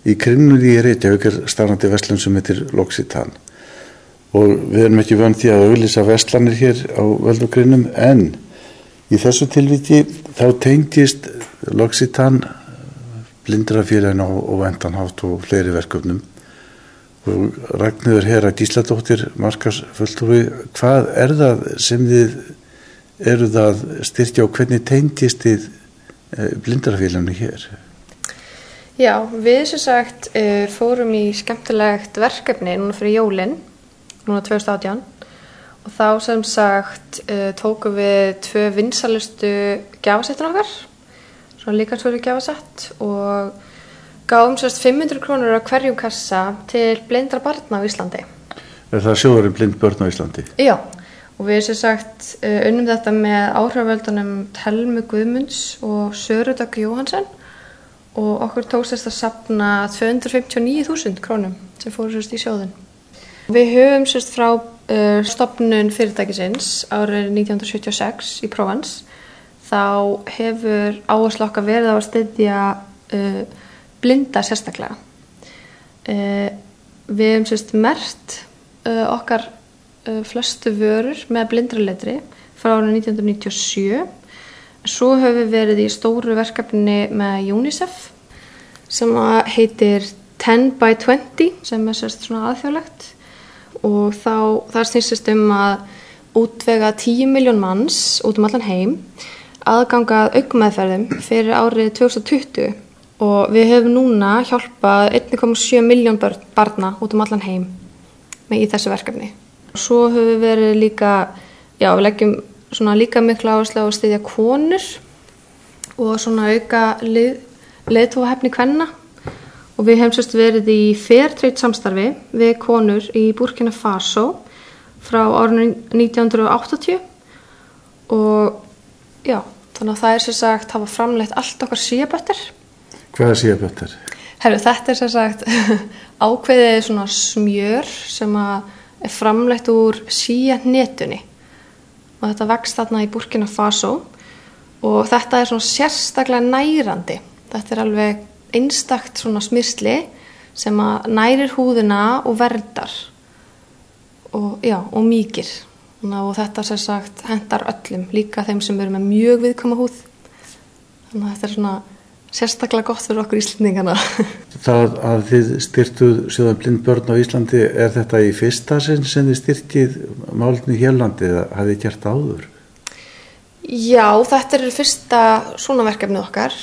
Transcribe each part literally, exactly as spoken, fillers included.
í Kringlunni í Reykjavík er starfandi verslun sem heitir L'Occitane og við erum ekki vön því að auglýsa verslanir hér á Völvugrinnum, en í þessu tilviki þá tengist L'Occitane Blindrafélaginu á óvæntanhátt og fleiri verkefnum. Og Ragnheiður Hera Gísladóttir, markaðsfulltrúi, hvað er það sem þið eruð að styrkja og hvernig tengist þið Blindrafélaginu hér? Já, við sem sagt uh, fórum í skemmtilegt verkefni núna fyrir jólin, núna tvö þúsund og átján, og þá sem sagt uh, tókum við tvö vinsælustu gjafasettin okkar, svona líkansvöru gjafasett, og gáum sérst fimm hundruð krónur á hverjum kassa til blindra barna á Íslandi. Er það sjóðurinn blind börn á Íslandi? Já, og við sem sagt uh, unnum þetta með áhrifavöldunum Telmu Guðmunds og Söru Dögg Jóhansen, og okkur tókst þess að safna tvö hundruð fimmtíu og níu þúsund krónum sem fóru sérst í sjóðin. Við höfum sérst frá uh, stofnun fyrirtækisins árið nítján hundruð sjötíu og sex í Provence, þá hefur áhersla okkar verið á að styðja uh, blinda sérstaklega. Uh, við höfum sérst merkt uh, okkar uh, flestu vörur með blindraletri frá árið nítján hundruð níutíu og sjö. Svo höfum við verið í stóru verkefni með UNICEF sem heitir ten by twenty, sem er sérst svona aðþjóðlegt, og þá það snýst um að útvega tíu milljón manns út um allan heim aðgangað augnmeðferðum fyrir árið tvö þúsund og tuttugu, og við höfum núna hjálpað einn komma sjö milljón barna út um allan heim með í þessu verkefni. Svo höfum við verið líka, já, við leggjum svona líka mikla áherslu á að styðja konur og svona auka leið, leiðtogahæfni kvenna, og við hefum sérst verið í Fairtrade samstarfi við konur í Burkina Faso frá árinu nítján hundruð og áttatíu, og já, þannig að það er sem sagt hafa framleitt allt okkar síabötter. Hvað er síabötter? Herru, þetta er sem sagt ákveðið svona smjör sem að er framleitt úr síanetunni. Og þetta vex þarna í Burkina Faso, og þetta er svona sérstaklega nærandi. Þetta er alveg einstakt svona smyrsli sem að nærir húðina og verndar og, já, og mýkir. Og þetta sem sagt hentar öllum, líka þeim sem eru með mjög viðkvæma húð. Þannig að þetta er svona sérstaklega gott fyrir okkur Íslendingana. Það að þið styrtuð sjóða blind börn á Íslandi, er þetta í fyrsta sinn sem þið styrkið málefni hérlandi, eða hafið þið gert áður? Já, þetta er fyrsta svona verkefnið okkar,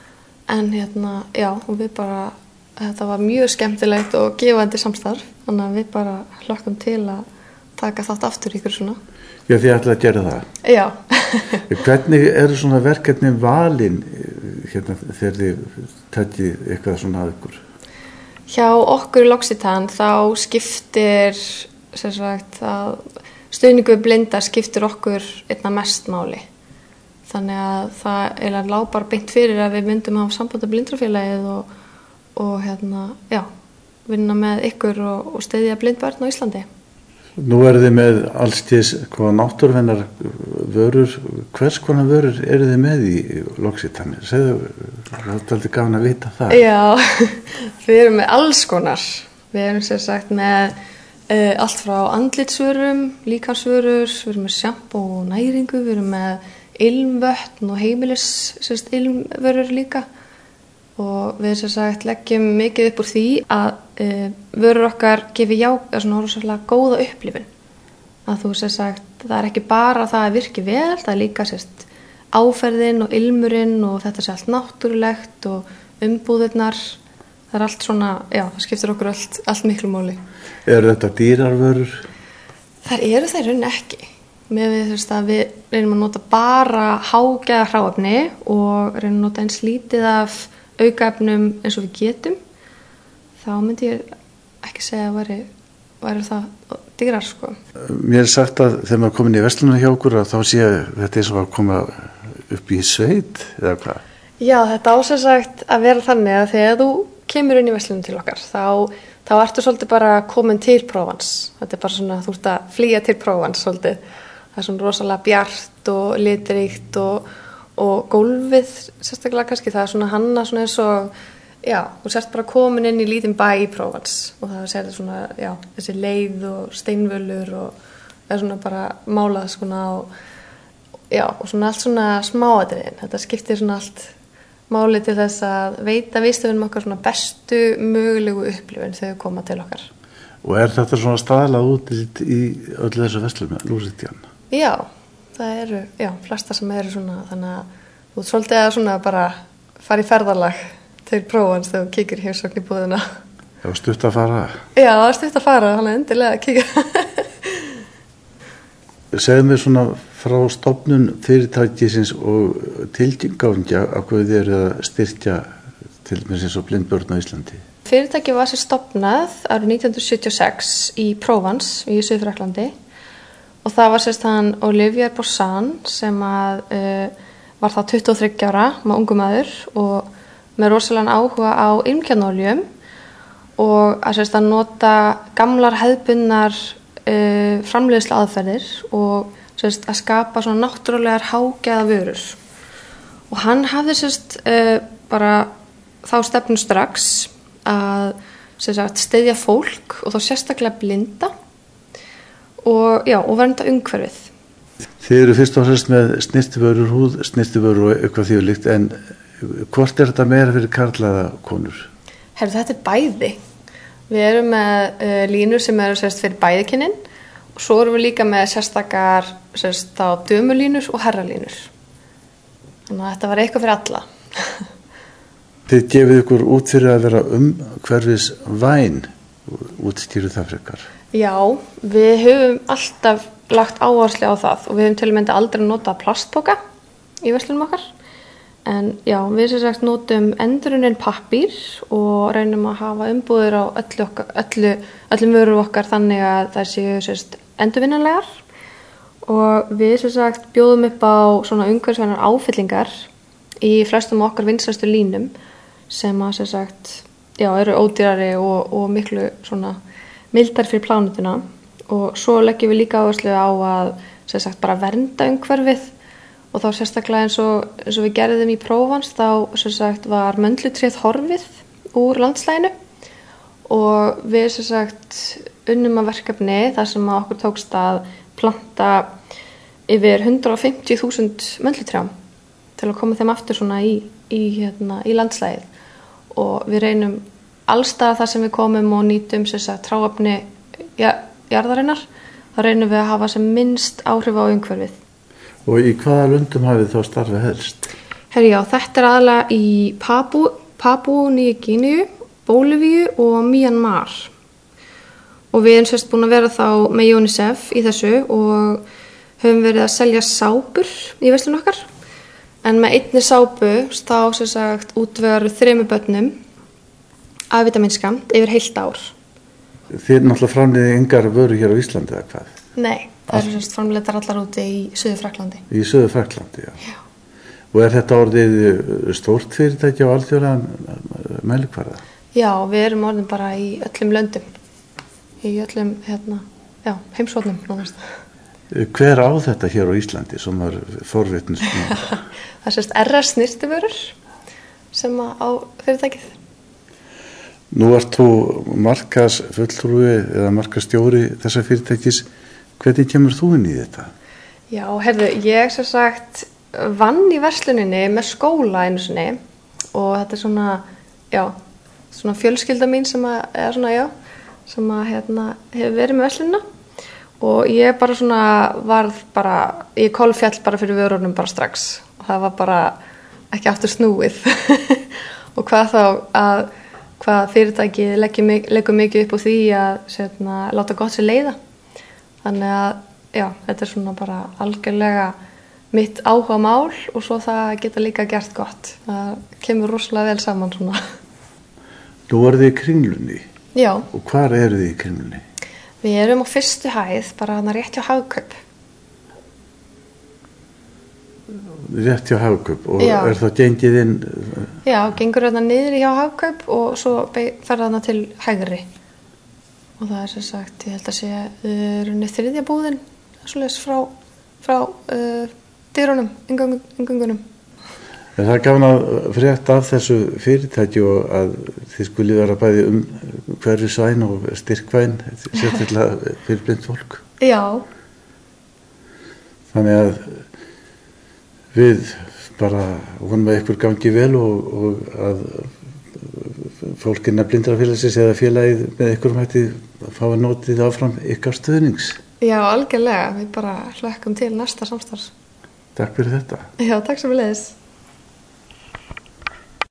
en hérna, já, og við bara, þetta var mjög skemmtilegt og gefandi samstarf, þannig að við bara hlökkum til að taka þátt aftur ykkur svona. Já, þið ætlaði að gera það? Já. Hvernig eru svona verkefni valin hérna þegar þið takið eitthvað svona að ykkur? Hjá okkur í L'Occitane þá skiptir sem sagt að stuðningu við blinda skiptir okkur einna mest máli. Þannig að það er að lá bara beint fyrir að við myndum hafa samband af Blindrafélagið og, og hérna, já, vinna með ykkur og, og styðja blind börn á Íslandi. Nú eru þið með allstis náttúruvennar vörur. Hvers konar vörur eru þið með í L'Occitane? Segðu, það er aldrei gaman að vita það. Já, við erum með alls konar. Við erum sem sagt með uh, allt frá andlitsvörum, líkamsvörur, við erum með sjampó og næringu, við erum með ilmvötn og heimilis sérst, ilmvörur líka. Og við sem sagt leggjum mikið upp úr því að uh, vörur okkar gefi já, svona rosalega góða upplifun. Að þú sem sagt, það er ekki bara það að virki vel, það er líka sérst áferðin og ilmurinn og þetta sé allt náttúrulegt og umbúðirnar. Það er allt svona, já, það skiptir okkur allt, allt miklu máli. Eru þetta dýrarvörur? Það eru þeir raun ekki. Með við þess að við reynum að nota bara hágæða hráefni og reynum að nota eins lítið af aukaefnum eins og við getum, þá myndi ég ekki segja að væri, væri það dýrar sko. Mér er sagt að þegar maður komin í verslunum hjá okkur að þá sé þetta eins og að koma upp í sveit eða hvað? Já, þetta ásett sagt að vera þannig að þegar þú kemur inn í verslunum til okkar þá, þá ertu svolítið bara komin til Provence. Þetta er bara svona, þú ert að flýja til Provence svolítið. Það er svona rosalega bjart og litríkt og og gólfið sérstaklega kannski, það er svona hanna svona eins og Já, þú sért bara komin inn í lítinn bæ í Provence og það sér svona, já, þessi leið og steinvölur og það er svona bara málað svona og, já, og svona allt svona smáatriðin. Þetta skiptir svona allt máli til þess að veita viðstöfunum okkar svona bestu mögulegu upplifun þegar þau koma til okkar. Og er þetta svona staðlað út í, í öllu þessu verslunum, Lusitjan? Já, það eru, já, flesta sem eru svona, þannig að þú ert svolítið að svona bara fara í ferðalag til Provence þegar þú kíkir heimsókn í búðina. Já, stutt að fara. Já, stutt að fara, þannig að endilega að kíkja. Segðu mér svona frá stofnun fyrirtækisins og tilgáfingja af hvað þið eru að styrkja til með eins og blind börn á Íslandi. Fyrirtæki var sér stofnað árið nítján hundruð sjötíu og sex í Provence í Suður-Frakklandi og það var sérst hann Olivier Boursan sem að uh, var þá tuttugu og þriggja ára, maður ungu maður og með rosalega áhuga á ilmkjarnaoljum og að sérst að nota gamlar hefðbundnar uh, framleiðslu aðferðir og sérst að skapa svona náttúrulegar hágæða vörur. Og hann hafði sérst uh, bara þá stefnu strax að sérst styðja fólk og þá sérstaklega blinda og, já, og vernda umhverfið. Þið eru fyrst og fremst með snyrtivörur, húð, snyrtivörur og eitthvað því líkt, en hvort er þetta meira fyrir karlaða konur? Herru, þetta er bæði. Við erum með uh, línur sem eru sérst fyrir bæðikynnin og svo erum við líka með sérstakar sérst á dömulínur og herralínur. Þannig að þetta var eitthvað fyrir alla. Þið gefið ykkur út fyrir að vera umhverfis væn, útskýru það frekar. Já, við höfum alltaf lagt áherslu á það og við höfum til og með aldrei notað plastpoka í verslunum okkar. En já, við sem sagt notum endurunnin pappír og reynum að hafa umbúðir á öllu okkar, öllu, öllum vörur okkar þannig að það séu sérst endurvinnanlegar og við sem sagt bjóðum upp á svona umhverfisvænar áfyllingar í flestum okkar vinsæstu línum sem að sem sagt, já, eru ódýrari og, og miklu svona mildar fyrir plánutuna og svo leggjum við líka áherslu á að sem sagt bara vernda umhverfið og þá sérstaklega eins og, eins og við gerðum í Provence þá sem sagt var möndlutréð horfið úr landslæginu og við sem sagt unnum að verkefni þar sem að okkur tókst að planta yfir hundrað og fimmtíu þúsund möndlutrjám til að koma þeim aftur svona í, í, hérna, í landslægið og við reynum allstaðar þar sem við komum og nýtum sem sagt hráefni ja, jarðarinnar, þá reynum við að hafa sem minnst áhrif á umhverfið. Og í hvaða löndum hafið þá starfið helst? Herri, já, þetta er aðalega í Papú, Papú-Nýju Gíneu, Bólivíu og Myanmar. Og við erum sérst búin að vera þá með UNICEF í þessu og höfum verið að selja sápur í verslun okkar. En með einni sápu þá sem sagt útvegar þremur börnum A-vitaminskammt yfir heilt ár. Þið náttúrulega framleiðið engar vöru hér á Íslandi eða hvað? Nei, það eru sérst framleiddar allar úti í Suður-Frakklandi. Í Suður-Frakklandi, já. Já. Og er þetta orðið stórt fyrirtæki á alþjóðlega mælikvarða? Já, við erum orðin bara í öllum löndum. Í öllum, hérna, já, heimsóknum nánast. Hver á þetta hér á Íslandi sem er forvitnist? Það sést R S snyrtivörur sem á fyrirtækið. Nú ert þú markas fulltrúi eða markastjóri þessa fyrirtækis. Hvernig kemur þú inn í þetta? Já, heyrðu, ég sem sagt vann í versluninni með skóla einu sinni og þetta er svona, já, svona fjölskylda mín sem að, eða svona, já, sem að hérna hefur verið með verslunina og ég bara svona varð bara, ég kolfjall bara fyrir vörunum bara strax og það var bara ekki aftur snúið og hvað þá að hvað fyrirtækið leggur mikið upp á því að setna, láta gott sér leiða. Þannig að já, þetta er svona bara algjörlega mitt áhuga mál og svo það geta líka gert gott. Það kemur rosalega vel saman svona. Nú eru þið í Kringlunni. Já. Og hvar eru þið í Kringlunni? Við erum á fyrstu hæð, bara hana rétt hjá Hagkaup. Rétt hjá Hagkaup og Já. Er það gengið inn? Já, gengur hérna niður hjá Hagkaup og svo fer hana til hægri. Og það er sem sagt, ég held að sé uh, þriðja búðin, svoleiðis frá, frá uh, dyrunum, inngöngunum. Það er gaman að frétta af þessu fyrirtæki og að þið skulle vera bæði um hverfisvæn og styrkvæn, sérstaklega fyrir blind fólk. Já. Þannig að við bara vonum að ykkur gangi vel og, og að fólk innan blindrafélagsins eða félagið með ykkur hætti fá að notið áfram ykkar stuðnings. Já, algjörlega. Við bara hlökkum til næsta samstarfs. Takk fyrir þetta. Já, takk sem við leiðis.